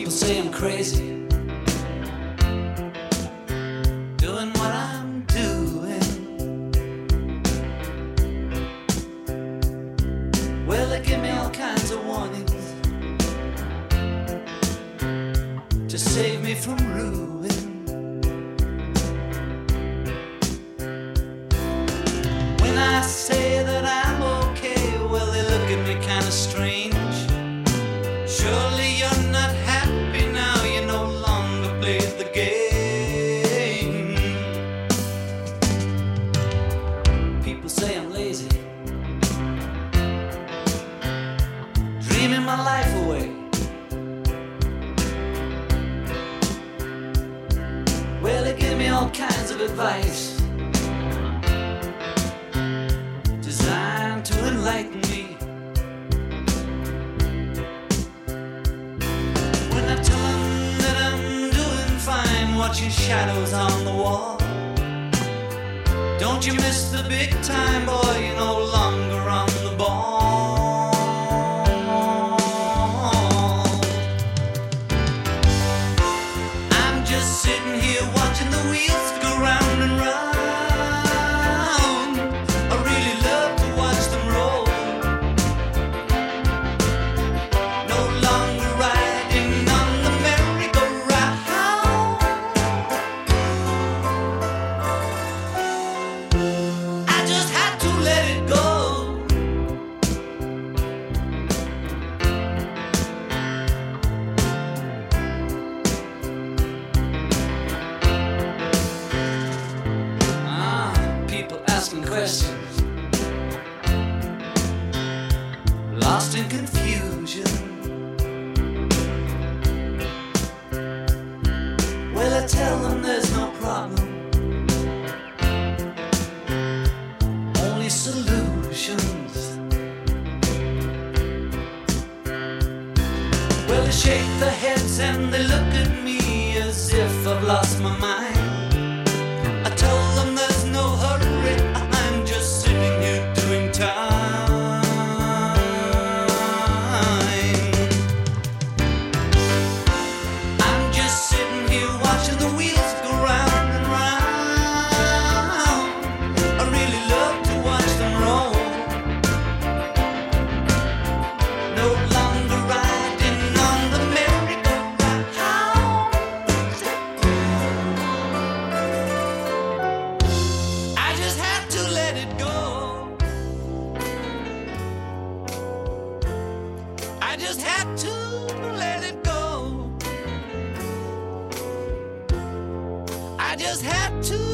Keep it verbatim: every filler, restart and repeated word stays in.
People say I'm crazy, doing what I'm doing. Well, they give me all kinds of warnings to save me from ruin. When I say that I'm okay, well, they look at me kind of strange. Surely you're not happy now, you no longer play the game. People say I'm lazy, dreaming my life away. Well, they give me all kinds of advice designed to enlighten me. When I tell them that I'm doing fine, watching shadows on the wall. Don't you miss the big time, boy, you're no longer on the ball. I'm just sitting here watching the wheels go round and round. I really love to watch them roll. No longer riding on the merry-go-round. I just had to let it go. Ah, people asking questions, lost in confusion. Well, I tell them there's no problem, only solutions. Well, they shake their heads and they look at me as if I've lost my mind. I tell them there's no hurry, I'm just sitting here doing time. I'm just sitting here watching the wheels go round and round. I really love to watch them roll. No longer riding on the merry-go-round. I just had to let it go. I just had to let it go. I just had to